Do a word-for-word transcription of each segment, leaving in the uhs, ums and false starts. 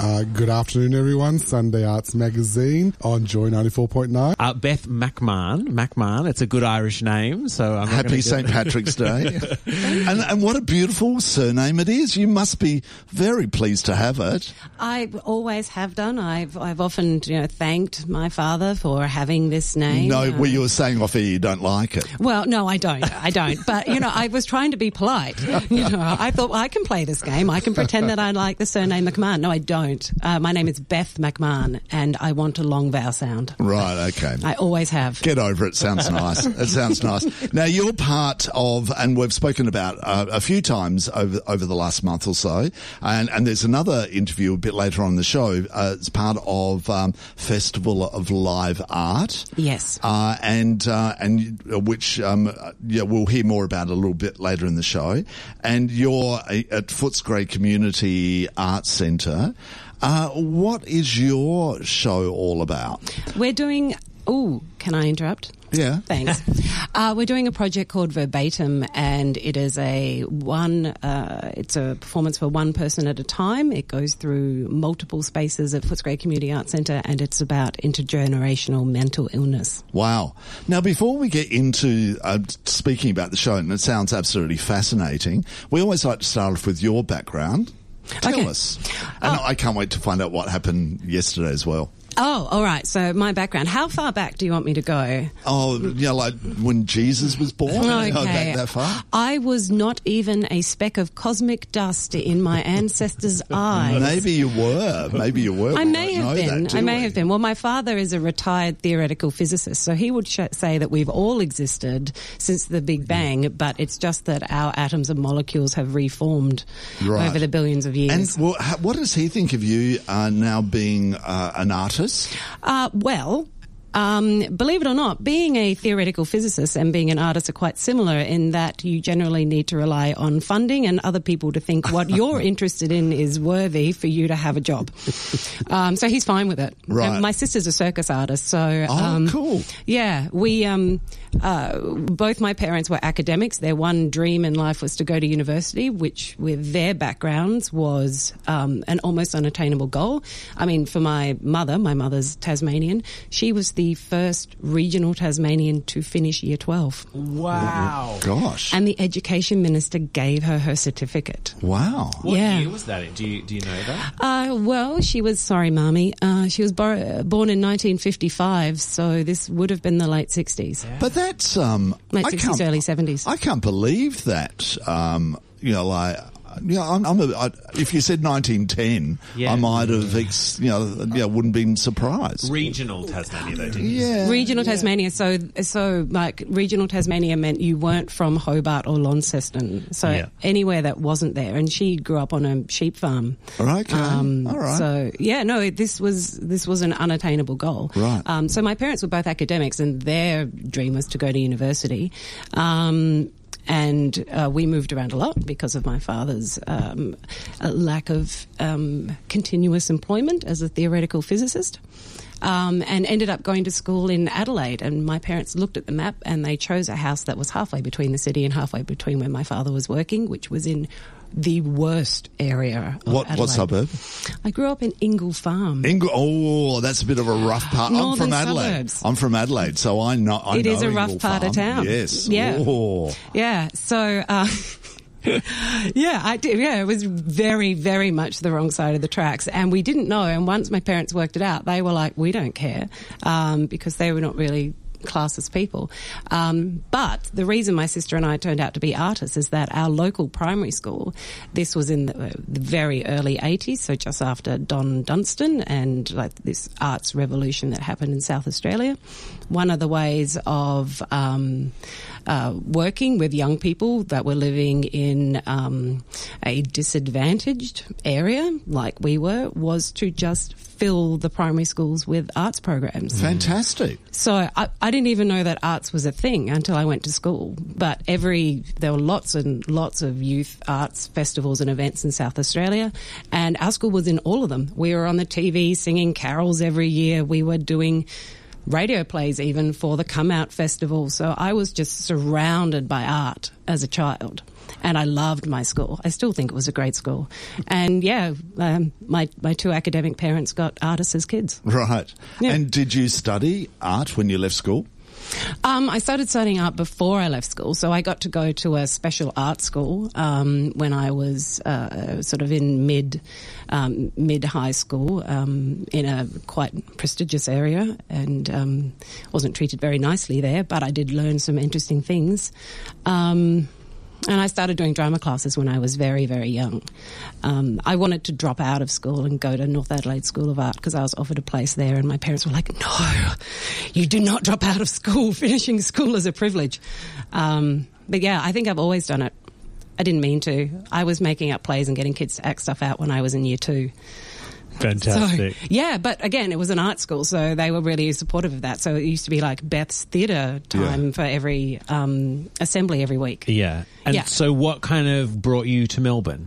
Uh, good afternoon, everyone. Sunday Arts Magazine on Joy ninety-four point nine. Uh, Beth McMahon. McMahon. It's a good Irish name. So I'm Happy Saint Patrick's Day. and, and what a beautiful surname it is. You must be very pleased to have it. I always have done. I've I've often you know thanked my father for having this name. No, uh, well, you were saying off air you don't like it. Well, no, I don't. I don't. But, you know, I was trying to be polite. You know, I thought, well, I can play this game. I can pretend that I like the surname McMahon. No, I don't. Uh, my name is Beth McMahon, and I want a long vowel sound. Right, okay. I always have. Get over it. Sounds nice. It sounds nice. Now, you're part of, and we've spoken about uh, a few times over over the last month or so, and, and there's another interview a bit later on in the show. Uh, it's part of um, Festival of Live Art. Yes. Uh, and uh, and which um, yeah, we'll hear more about a little bit later in the show. And you're at Footscray Community Arts Centre. Uh, what is your show all about? We're doing... Ooh, can I interrupt? Yeah. Thanks. uh, we're doing a project called Verbatim, and it is a one, uh, it's a performance for one person at a time. It goes through multiple spaces at Footscray Community Arts Centre, and it's about intergenerational mental illness. Wow. Now, before we get into uh, speaking about the show, and it sounds absolutely fascinating, we always like to start off with your background. Tell okay. us. And oh. I can't wait to find out what happened yesterday as well. Oh, all right. So my background. How far back do you want me to go? Oh, yeah, like when Jesus was born? Okay. Oh, that, that far? I was not even a speck of cosmic dust in my ancestors' eyes. Maybe you were. Maybe you were. I We may don't have know been. that, I do may we? have been. Well, my father is a retired theoretical physicist, so he would sh- say that we've all existed since the Big Bang, but it's just that our atoms and molecules have reformed Right. over the billions of years. And well, ha- what does he think of you uh, now being uh, an artist? Uh, well, um, believe it or not, being a theoretical physicist and being an artist are quite similar in that you generally need to rely on funding and other people to think what you're interested in is worthy for you to have a job. Um, so he's fine with it. Right. And my sister's a circus artist, so Oh, um, cool. Yeah, we um, uh, both my parents were academics. Their one dream in life was to go to university, which with their backgrounds was um, an almost unattainable goal. I mean, for my mother, my mother's Tasmanian, she was the first regional Tasmanian to finish year twelve. Wow. Gosh. And the education minister gave her her certificate. Wow. What Yeah. year was that? Do you do you know that? Uh, well, she was, sorry, Marmy, uh, she was bor- born in nineteen fifty-five, so this would have been the late sixties. But that's um, Late I sixties, can't- early seventies. I can't believe that. Um, you know, like. Yeah, I'm, I'm a, I, if you said nineteen ten, Yeah. I might have, ex, you know, yeah, wouldn't been surprised. Regional Tasmania, though, didn't you? Yeah, Regional Tasmania, so so like regional Tasmania meant you weren't from Hobart or Launceston, so Yeah. anywhere that wasn't there. And she grew up on a sheep farm. Okay, Um, all right. So yeah, no, this was this was an unattainable goal. Right. Um, so my parents were both academics, and their dream was to go to university. Um, And uh, we moved around a lot because of my father's um, uh, lack of um, continuous employment as a theoretical physicist. Um, and ended up going to school in Adelaide. And my parents looked at the map and they chose a house that was halfway between the city and halfway between where my father was working, which was in the worst area of What Adelaide. what suburb? I grew up in Ingle Farm. Ingle. Oh, that's a bit of a rough part. I'm Northern from Adelaide. suburbs. I'm from Adelaide, so I know. I It know is a rough Ingle part of Farm. town. Yes. Yeah. Oh. Yeah. So, uh, yeah, I did. Yeah, it was very, very much the wrong side of the tracks. And we didn't know. And once my parents worked it out, they were like, we don't care, um, because they were not really classed as people. Um, but the reason my sister and I turned out to be artists is that our local primary school, this was in the, the very early eighties, so just after Don Dunstan and like this arts revolution that happened in South Australia. One of the ways of um, uh, working with young people that were living in um, a disadvantaged area like we were was to just fill the primary schools with arts programs. Fantastic. So I, I didn't even know that arts was a thing until I went to school. But every there were lots and lots of youth arts festivals and events in South Australia, and our school was in all of them. We were on the T V singing carols every year. We were doing radio plays even for the Come Out Festival. So I was just surrounded by art as a child. and I loved my school. I still think it was a great school. And yeah, um, my my two academic parents got artists as kids. Right. Yeah. And did you study art when you left school? Um, I started studying art before I left school, so I got to go to a special art school um, when I was uh, sort of in mid um, mid high school um, in a quite prestigious area, and um, wasn't treated very nicely there. But I did learn some interesting things. Um, And I started doing drama classes when I was very, very young. Um, I wanted to drop out of school and go to North Adelaide School of Art because I was offered a place there, and my parents were like, no, you do not drop out of school. Finishing school is a privilege. Um, but yeah, I think I've always done it. I didn't mean to. I was making up plays and getting kids to act stuff out when I was in year two. Fantastic. So, yeah, but again, it was an art school, so they were really supportive of that. So it used to be like Beth's theatre time Yeah. for every um, assembly every week. Yeah. And Yeah. so what kind of brought you to Melbourne?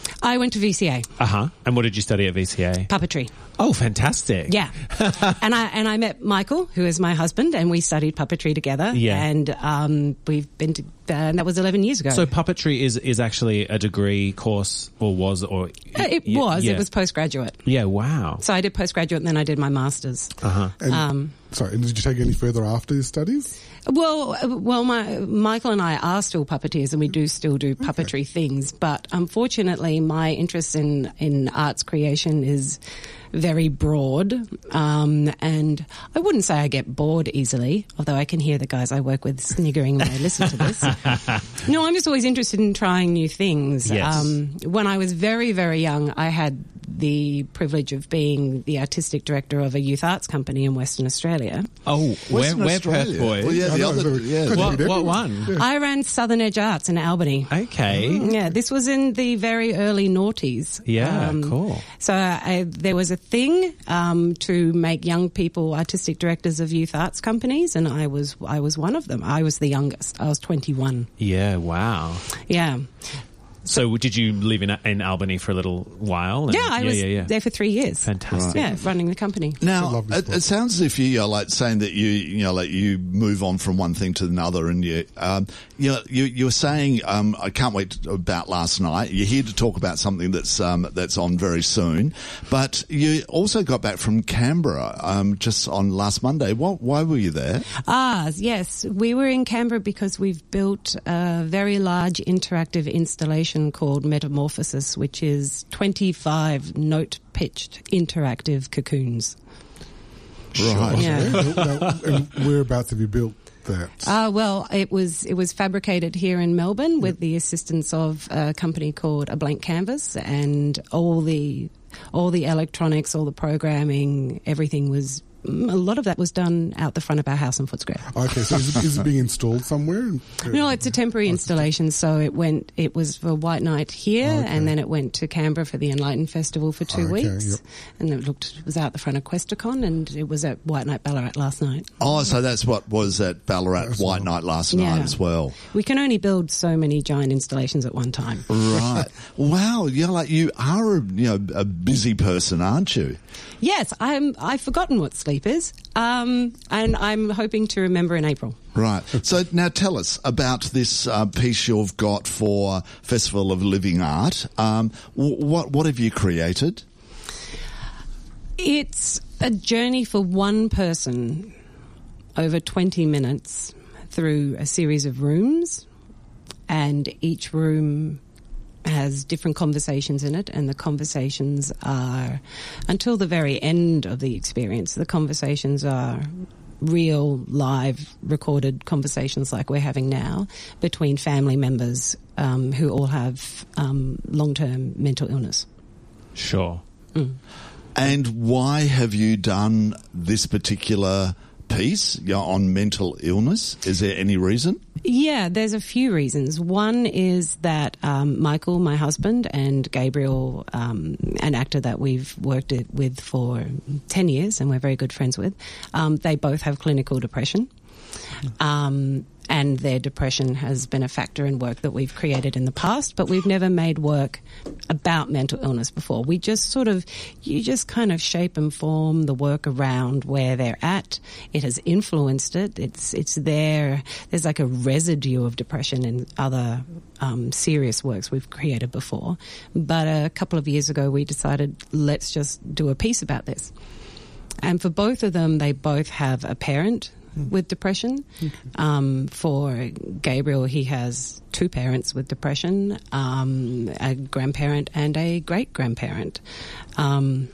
I went to V C A, Uh-huh. And what did you study at V C A? puppetry. Oh, fantastic. Yeah, and I and I met Michael, who is my husband, and we studied puppetry together. Yeah. and um, we've been to, uh, and that was eleven years ago. So puppetry is, is actually a degree course, or was, or... Uh, it Yeah, was. yeah. It was postgraduate. Yeah, wow. So I did postgraduate, and then I did my masters. Uh-huh. And, Um, sorry, and did you take any further after your studies? Well, uh, well, my Michael and I are still puppeteers, and we do still do puppetry things. But unfortunately, my interest in in arts creation is very broad, um, and I wouldn't say I get bored easily, although I can hear the guys I work with sniggering when they listen to this. No, I'm just always interested in trying new things. Yes. Um, when I was very, very young, I had the privilege of being the artistic director of a youth arts company in Western Australia. Oh, we're, Western we're Australia. Perth boys. Well, yeah, I the know, other, very- yeah. could What, be what different. one? I ran Southern Edge Arts in Albany. Okay. Yeah, this was in the very early noughties. Yeah, Um, cool. So I, there was a thing um, to make young people artistic directors of youth arts companies, and I was I was one of them. I was the youngest. I was twenty-one. Yeah, wow. Yeah, So did you live in in Albany for a little while? And- yeah. I was yeah, yeah. there for three years. Fantastic. Yeah, running the company. It's a Now, lovely it, spot. it sounds as if you are like saying that you, you know, like you move on from one thing to another, and you, um, you know, you, you were saying, um, I can't wait to, about last night. You're here to talk about something that's um, that's on very soon, but you also got back from Canberra um, just on last Monday. What? Why were you there? Ah, yes. We were in Canberra because we've built a very large interactive installation called Metamorphosis, which is twenty-five note-pitched interactive cocoons. Right. Yeah. Now, and whereabouts have you built that? Uh, well, it was it was fabricated here in Melbourne with the assistance of a company called A Blank Canvas, and all the all the electronics, all the programming, everything was. A lot of that was done out the front of our house in Footscray. Okay, so is it, is it being installed somewhere? No, it's a temporary installation. So it went. It was for White Night here, Okay. and then it went to Canberra for the Enlightened Festival for two Okay, weeks. yep. And it looked it was out the front of Questacon, and it was at White Night Ballarat last night. Oh, so that's what was at Ballarat That's White all. Night last Yeah. night as well. We can only build so many giant installations at one time. Right. Wow. You're like you are a you know a busy person, aren't you? Yes, I'm. I've forgotten what sleep is, um, and I'm hoping to remember in April. Right. So now tell us about this uh, piece you've got for Festival of Living Art. Um, w- what what have you created? It's a journey for one person over twenty minutes through a series of rooms, and each room has different conversations in it, and the conversations are, until the very end of the experience, the conversations are real, live, recorded conversations like we're having now between family members um, who all have um, long-term mental illness. Sure. And why have you done this particular piece you know, on mental illness? Is there any reason? Yeah, there's a few reasons. One is that um, Michael, my husband, and Gabriel, um, an actor that we've worked it with for ten years and we're very good friends with, um, they both have clinical depression. Um, and their depression has been a factor in work that we've created in the past, but we've never made work about mental illness before. We just sort of, you just kind of shape and form the work around where they're at. It has influenced it. It's it's there. There's like a residue of depression in other um, serious works we've created before. But a couple of years ago, we decided, let's just do a piece about this. And for both of them, they both have a parent with depression. Okay. Um, for Gabriel, he has two parents with depression, um, a grandparent and a great-grandparent. Um,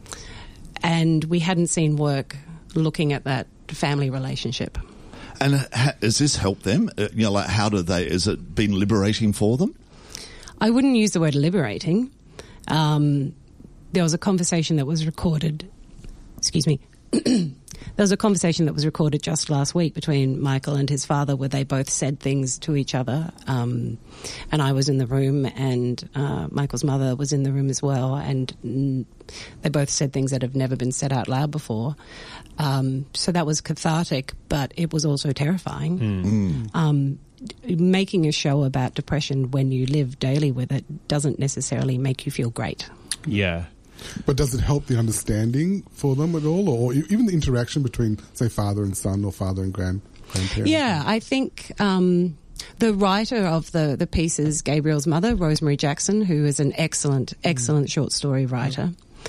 and we hadn't seen work looking at that family relationship. And ha- has this helped them? Uh, you know, like how do they, has it been liberating for them? I wouldn't use the word liberating. Um, there was a conversation that was recorded, excuse me, there was a conversation that was recorded just last week between Michael and his father where they both said things to each other. Um, and I was in the room and uh, Michael's mother was in the room as well. And mm, they both said things that have never been said out loud before. Um, so that was cathartic, but it was also terrifying. Mm. Um, making a show about depression when you live daily with it doesn't necessarily make you feel great. Yeah. But does it help the understanding for them at all, or even the interaction between, say, father and son or father and grand grandparent? Yeah, I think um, the writer of the, the piece is Gabriel's mother, Rosemary Jackson, who is an excellent, excellent mm. short story writer.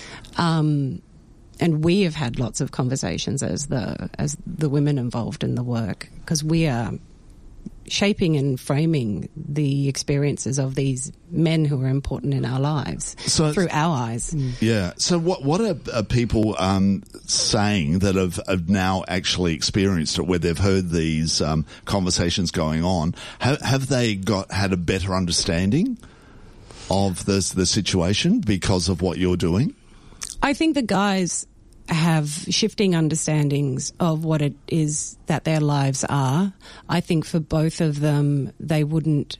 Um, and we have had lots of conversations as the as the women involved in the work, because we are shaping and framing the experiences of these men who are important in our lives so, through our eyes. Yeah. So what what are, are people um, saying that have, have now actually experienced it, where they've heard these um, conversations going on? Have, have they got had a better understanding of this, the situation because of what you're doing? I think the guys have shifting understandings of what it is that their lives are. I think for both of them, they wouldn't,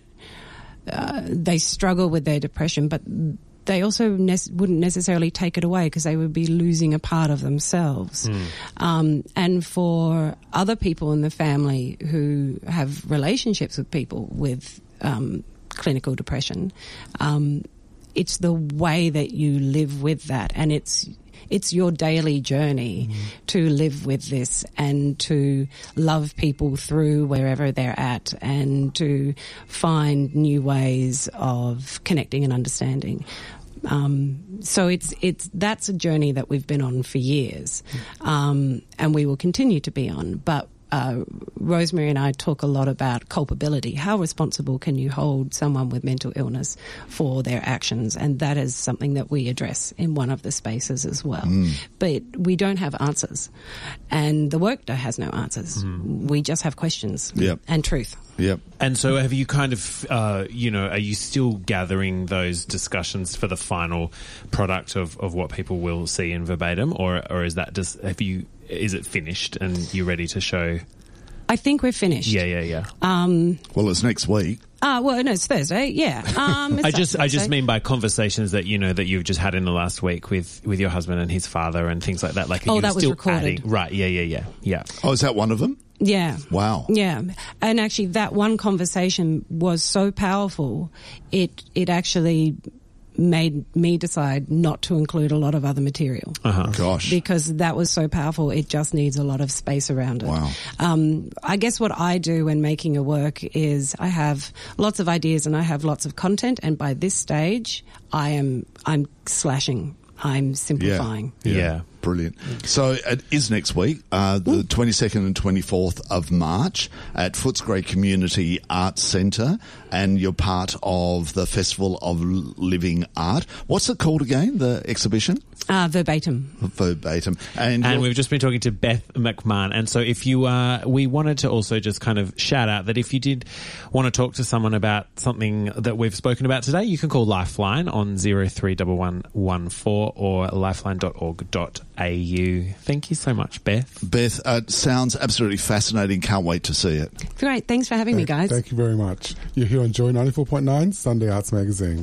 uh, they struggle with their depression, but they also ne- wouldn't necessarily take it away because they would be losing a part of themselves. Mm. Um, and for other people in the family who have relationships with people with um, clinical depression, um, it's the way that you live with that, and it's It's your daily journey mm. to live with this and to love people through wherever they're at and to find new ways of connecting and understanding. Um, so it's it's that's a journey that we've been on for years, um, and we will continue to be on. But Uh, Rosemary and I talk a lot about culpability. How responsible can you hold someone with mental illness for their actions? And that is something that we address in one of the spaces as well. Mm. But we don't have answers. And the work has no answers. Mm. We just have questions yep. and truth. Yep. And so have you kind of, uh, you know, are you still gathering those discussions for the final product of, of what people will see in Verbatim? Or, or is that just, have you, is it finished and you're ready to show? I think we're finished. Yeah, yeah, yeah. Um, well, it's next week. Ah, uh, well, no, it's Thursday. Yeah. Um, it's I just, I just mean by conversations that you know that you've just had in the last week with, with your husband and his father and things like that. Like, oh, you that was still recorded. Adding, right? Yeah, yeah, yeah, yeah. Oh, is that one of them? Yeah. Wow. Yeah. And actually, that one conversation was so powerful. It it actually made me decide not to include a lot of other material. Uh-huh. Gosh. Because that was so powerful, it just needs a lot of space around it. Wow. Um, I guess what I do when making a work is I have lots of ideas and I have lots of content, and by this stage, I am I'm slashing. I'm simplifying. Yeah. yeah. yeah. Brilliant. So it is next week, uh, the Ooh. twenty-second and twenty-fourth of March at Footscray Community Arts Centre, and you're part of the Festival of Living Art. What's it called again, the exhibition? Uh, Verbatim. Verbatim. And, and we've just been talking to Beth McMahon. And so if you, uh, we wanted to also just kind of shout out that if you did want to talk to someone about something that we've spoken about today, you can call Lifeline on zero three one one one four or lifeline dot org dot a u. Thank you so much, Beth. Beth, uh, sounds absolutely fascinating. Can't wait to see it. Great. Thanks for having thank, me, guys. Thank you very much. You're here on Joy ninety-four point nine, Sunday Arts Magazine.